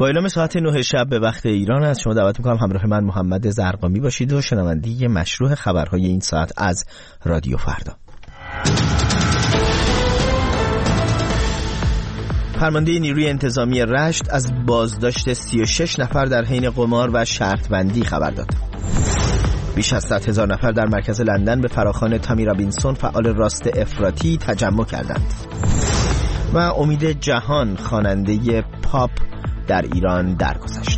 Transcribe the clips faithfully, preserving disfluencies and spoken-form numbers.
با اعلام ساعت نه شب به وقت ایران از شما دعوت میکنم همراه من محمد زرقامی باشید و شنوندگی مشروع خبرهای این ساعت از رادیو فردا. فرمانده نیروی انتظامی رشت از بازداشت سی و شش نفر در حین قمار و شرط بندی خبر داد. بیش از صد هزار نفر در مرکز لندن به فراخوان تامی رابینسون فعال راست افراطی تجمع کردند. و امید جهان خواننده پاپ در ایران درگذشت.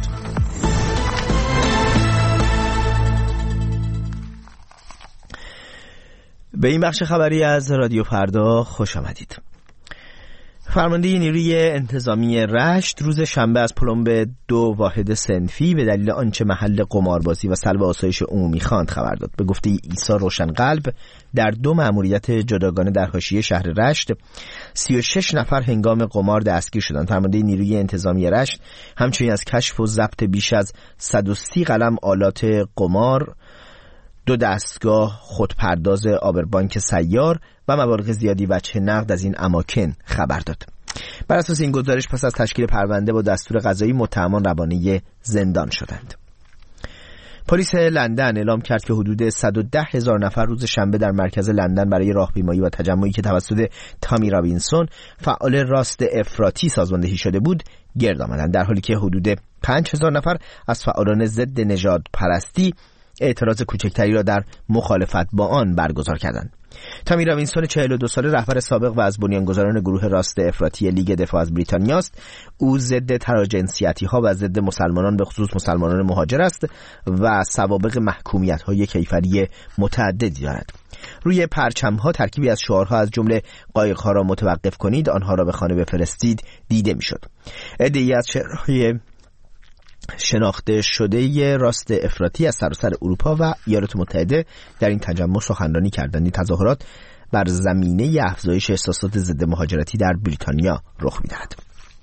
به این بخش خبری از رادیو فردا خوش آمدید. فرمانده نیروی انتظامی رشت روز شنبه از پلمب دو واحد صنفی به دلیل آنچه محل قماربازی و سلب آسایش عمومی خواند خبر داد. به گفته عیسی روشنقلب در دو مأموریت جداگانه در حاشیه شهر رشت سی و شش نفر هنگام قمار دستگیر شدند. فرمانده نیروی انتظامی رشت همچنین از کشف و ضبط بیش از صد و سی قلم آلات قمار، دو دستگاه خودپرداز آبربانک سیار و مبالغ زیادی وجه نقد از این اماکن خبر داد. بر اساس این گزارش پس از تشکیل پرونده با دستور قضایی متهمان روانه زندان شدند. پلیس لندن اعلام کرد که حدود صد و ده هزار نفر روز شنبه در مرکز لندن برای راهپیمایی و تجمعی که توسط تامی رابینسون فعال راست افراطی سازماندهی شده بود گرد آمدند، در حالی که حدود پنج هزار نفر از فعالان ضد نژاد پرستی اعتراض کوچکتری را در مخالفت با آن برگزار کردند. تامی رابینسون چهل و دو ساله رهبر سابق و از بنیانگذاران گروه راست افراطی لیگ دفاع از بریتانیا است. او ضد تراجنسیتی ها و ضد مسلمانان به خصوص مسلمانان مهاجر است و سوابق محکومیت های کیفری متعددی دارد. روی پرچم ها ترکیبی از شعارها از جمله قایق ها را متوقف کنید، آنها را به خانه بفرستید دیده میشد. عده‌ای از شعارهای شناخته شده راست افراطی از سراسر اروپا و ایالات متحده در این تجمع سخنرانی کردند. این تظاهرات بر زمینه افزایش احساسات ضد مهاجرتی در بریتانیا رخ می‌دهد.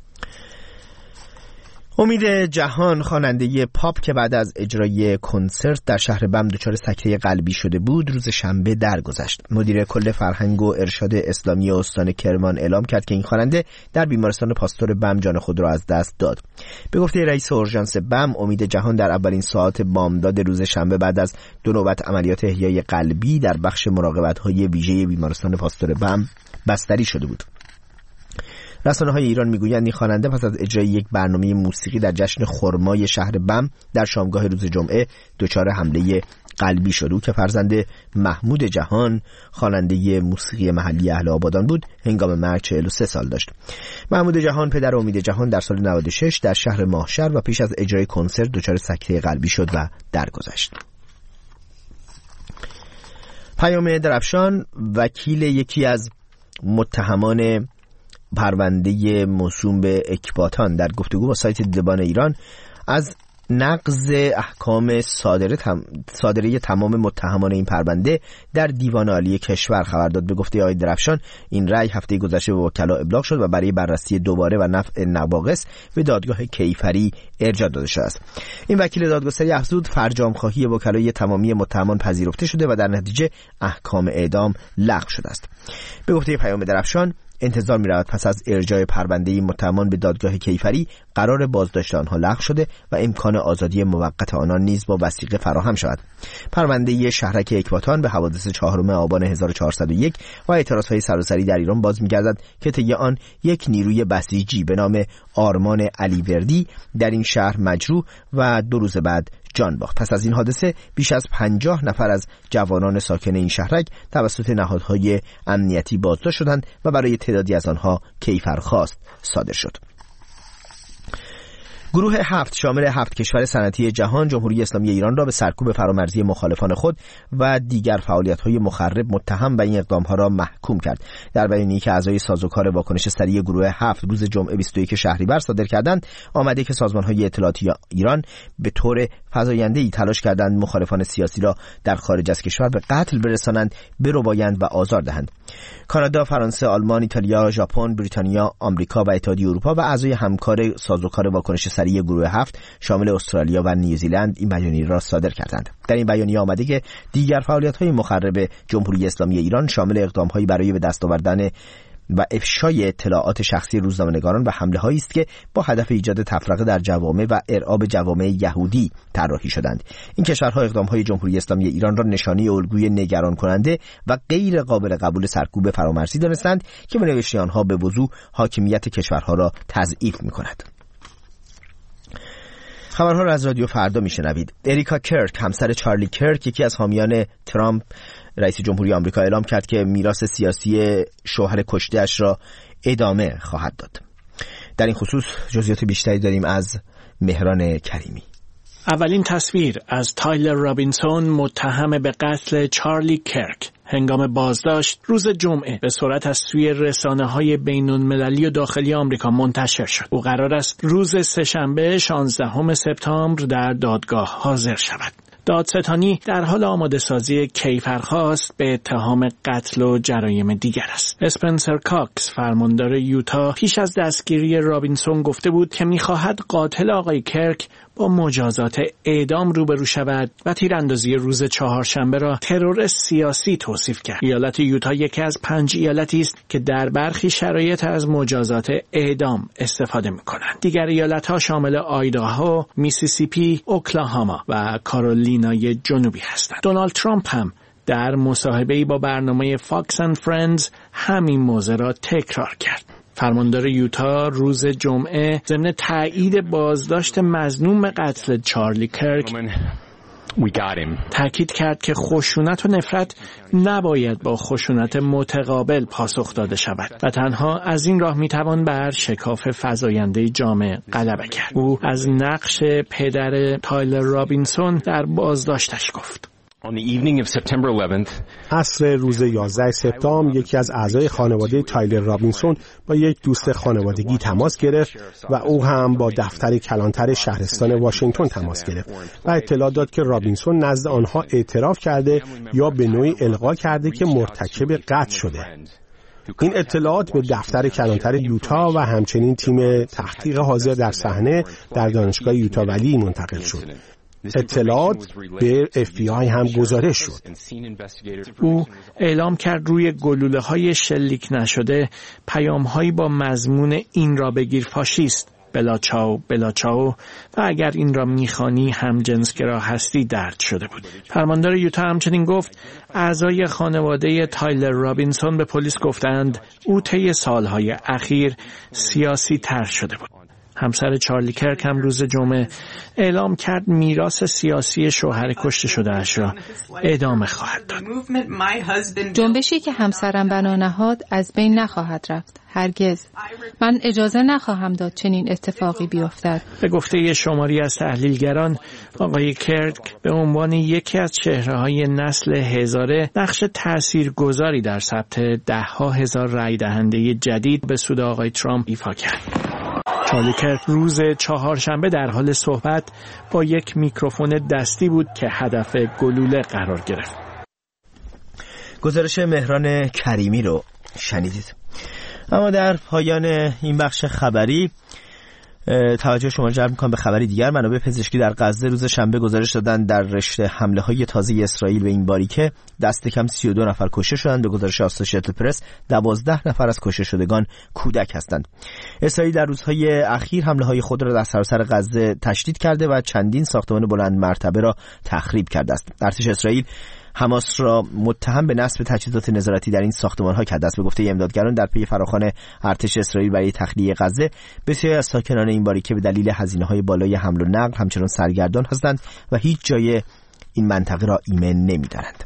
امید جهان خواننده پاپ که بعد از اجرای کنسرت در شهر بم دچار سکته قلبی شده بود روز شنبه درگذشت. مدیر کل فرهنگ و ارشاد اسلامی استان کرمان اعلام کرد که این خواننده در بیمارستان پاستور بم جان خود را از دست داد. به گفته رئیس اورژانس بم، امید جهان در اولین ساعات بامداد روز شنبه بعد از دو نوبت عملیات احیای قلبی در بخش مراقبت‌های ویژه بیمارستان پاستور بم بستری شده بود. رسانه‌های ایران میگویند این خواننده پس از اجرای یک برنامه موسیقی در جشن خرمای شهر بم در شامگاه روز جمعه دچار حمله قلبی شد. او که فرزند محمود جهان خواننده موسیقی محلی اهل آبادان بود هنگام مرگ چهل و سه سال داشت. محمود جهان پدر امید جهان در سال نود و شش در شهر ماهشهر و پیش از اجرای کنسرت دچار سکته قلبی شد و درگذشت. پیام درفشان وکیل یکی از متهمان پرونده موسوم به اکباتان در گفتگو با سایت دیدبان ایران از نقض احکام صادره, تم... صادره تمام متهمان این پرونده در دیوان عالی کشور خبر داد. به گفته آقای درفشان این رأی هفته گذشته به وکلا ابلاغ شد و برای بررسی دوباره و نفع نواقص به دادگاه کیفری ارجاع داده شده است. این وکیل دادگستری افزود فرجام خواهی وکلای تمامی متهمان پذیرفته شده و در نتیجه احکام اعدام لغو شده است. به گفته پیام درفشان انتظار می رود پس از ارجاع پرونده متهمان به دادگاه کیفری قرار بازداشت آنها لغو شده و امکان آزادی موقت آنان نیز با وثیقه فراهم شود. پرونده شهرک اکباتان به حوادث چهارم آبان هزار و چهارصد و یک و اعتراضهای سراسری در ایران باز می‌گردد که طی آن یک نیروی بسیجی به نام آرمان علیوردی در این شهر مجروح و دو روز بعد جان باخت. پس از این حادثه بیش از پنجاه نفر از جوانان ساکن این شهرک توسط نهادهای امنیتی بازداشت شدند و برای تعدادی از آنها کیفرخواست صادر شد. گروه هفت شامل هفت کشور صنعتی جهان جمهوری اسلامی ایران را به سرکوب فرامرزی مخالفان خود و دیگر فعالیت‌های مخرب متهم و این اقدام‌ها را محکوم کرد. در بیانیه‌ای که اعضای سازوکار واکنش سریع گروه هفت روز جمعه بیست و یک شهریور صادر کردند آمده که سازمان‌های اطلاعاتی ایران به طور فزاینده‌ای تلاش کردند مخالفان سیاسی را در خارج از کشور به قتل برسانند، بربایند و آزار دهند. کانادا، فرانسه، آلمان، ایتالیا، ژاپن، بریتانیا، آمریکا و اتحادیه اروپا و اعضای همکار سازوکار واکنش سریع گروه هفت شامل استرالیا و نیوزیلند این بیانیه را صادر کردند. در این بیانیه آمده که دیگر فعالیت‌های مخرب جمهوری اسلامی ایران شامل اقدام‌هایی برای به دست آوردن و افشای اطلاعات شخصی روزنامه‌نگاران و حمله‌هایی است که با هدف ایجاد تفرقه در جوامع و ارعاب جوامع یهودی طراحی شدند. این کشورها اقدام‌های جمهوری اسلامی ایران را نشانه الگوی نگران کننده و غیر قابل قبول سرکوب فرامرزی دانستند که به نوشته آنها به وضوح حاکمیت کشورها را تضعیف می‌کند. خبرها را از رادیو فردا میشنوید. اریکا کرک، همسر چارلی کرک، یکی از حامیان ترامپ رئیس جمهوری آمریکا، اعلام کرد که میراث سیاسی شوهر کشته‌اش را ادامه خواهد داد. در این خصوص جزئیات بیشتری داریم از مهران کریمی. اولین تصویر از تایلر رابینسون متهم به قتل چارلی کرک هنگام بازداشت روز جمعه به صورت از سوی رسانه‌های بین‌المللی و داخلی آمریکا منتشر شد. او قرار است روز سه‌شنبه شانزدهم سپتامبر در دادگاه حاضر شود. دادستانی در حال آماده سازی کیفرخواست به اتهام قتل و جرایم دیگر است. اسپنسر کاکس، فرماندار یوتا، پیش از دستگیری رابینسون گفته بود که می‌خواهد قاتل آقای کرک با مجازات اعدام روبرو شود و تیراندازی روز چهارشنبه را ترور سیاسی توصیف کرد. ایالت یوتا یکی از پنج ایالتی است که در برخی شرایط از مجازات اعدام استفاده می‌کنند. دیگر ایالت‌ها شامل آیداهو، میسیسیپی، اوکلاهاما و کارولینای جنوبی هستند. دونالد ترامپ هم در مصاحبه‌ای با برنامه فاکس اند فرندز همین موضوع را تکرار کرد. فرماندار یوتا روز جمعه ضمن تایید بازداشت مظنون به قتل چارلی کرک تاکید کرد که خشونت و نفرت نباید با خشونت متقابل پاسخ داده شود و تنها از این راه میتوان بر شکاف فزاینده جامعه غلبه کرد. او از نقش پدر تایلر رابینسون در بازداشتش گفت. On the evening of September eleventh, عصر روز یازده سپتامبر یکی از اعضای خانواده تایلر رابینسون با یک دوست خانوادگی تماس گرفت و او هم با دفتر کلانتر شهرستان واشنگتن تماس گرفت و اطلاع داد که رابینسون نزد آنها اعتراف کرده یا به نوعی القا کرده که مرتکب قتل شده. این اطلاعات به دفتر کلانتر یوتا و همچنین تیم تحقیق حاضر در صحنه در دانشگاه یوتا ولی منتقل شد. اطلاعات به اف بی آی هم گزارش شد. او اعلام کرد روی گلوله‌های شلیک نشده پیام‌هایی با مضمون این را بگیر فاشیست، بلاچاو بلاچاو و اگر این را میخوانی همجنسگرا هستی درد شده بود. فرماندار یوتا همچنین گفت اعضای خانواده تایلر رابینسون به پلیس گفتند او طی سالهای اخیر سیاسی تر شده بود. همسر چارلی کرک هم روز جمعه اعلام کرد میراث سیاسی شوهر کشته شده‌اش را ادامه خواهد داد. جنبشی که همسرم بنا نهاد از بین نخواهد رفت. هرگز. من اجازه نخواهم داد چنین اتفاقی بیفتد. به گفته شماری از تحلیلگران، آقای کرک به عنوان یکی از چهره‌های نسل هزاره نقش تاثیرگذاری در ثبت ده‌ها هزار رای دهنده جدید به سود آقای ترامپ ایفا کرد. چارلی کرک روز چهارشنبه در حال صحبت با یک میکروفون دستی بود که هدف گلوله قرار گرفت. گزارش مهران کریمی رو شنیدید. اما در پایان این بخش خبری توجه شما جلب می‌کنم به خبری دیگر. منابع پزشکی در غزه روز شنبه گزارش دادن در رشته حمله‌های تازه اسرائیل به این باریکه دست کم سی و دو نفر کشته شدند. به گزارش آسوسییتد پرس دوازده نفر از کشته شدگان کودک هستند. اسرائیل در روزهای اخیر حمله‌های خود را در سراسر غزه تشدید کرده و چندین ساختمان بلند مرتبه را تخریب کرده است. ارتش اسرائیل حماس را متهم به نصب تجهیزات نظارتی در این ساختمان‌ها کرده است. به گفته امدادگران در پی فراخوان ارتش اسرائیل برای تخلیه غزه، بسیاری از ساکنان این باریکه به دلیل هزینه‌های بالای حمل و نقل همچنان سرگردان هستند و هیچ جای این منطقه را ایمن نمی‌دانند.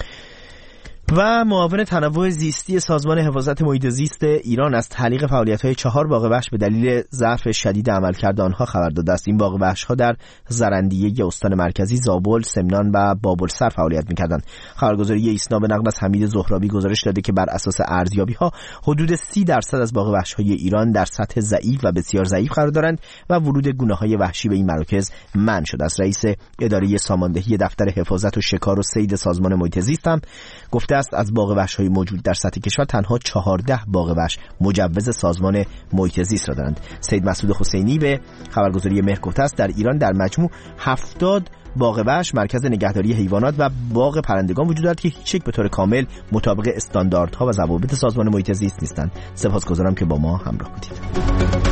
و معاون تنوع زیستی سازمان حفاظت محیط زیست ایران از تعلیق فعالیت‌های چهار باغ وحش به دلیل ضعف شدید عملکرد آنها خبر داده است. این باغ وحش‌ها در زرندیه استان مرکزی، زابل، سمنان و بابلسر فعالیت می‌کردند. خبرگزاری ایسنا به نقل از حمید زهرابی گزارش داده که بر اساس ارزیابی‌ها حدود سی درصد از باغ وحش‌های ایران در سطح ضعیف و بسیار ضعیف قرار دارند و ورود گونه‌های وحشی به این مراکز منع شده است. رئیس اداره ساماندهی دفتر حفاظت و شکار و صید سازمان محیط زیست هم گفته است از باغ وحش‌های موجود در سطح کشور تنها چهارده باغ وحش مجوز سازمان محیط زیست را دارند. سید مسعود حسینی به خبرگزاری مهر گفته است در ایران در مجموع هفتاد باغ وحش، مرکز نگهداری حیوانات و باغ پرندگان وجود دارد که هیچ یک به طور کامل مطابق استانداردها و ضوابط سازمان محیط زیست نیستند. سپاسگزارم که با ما همراه بودید.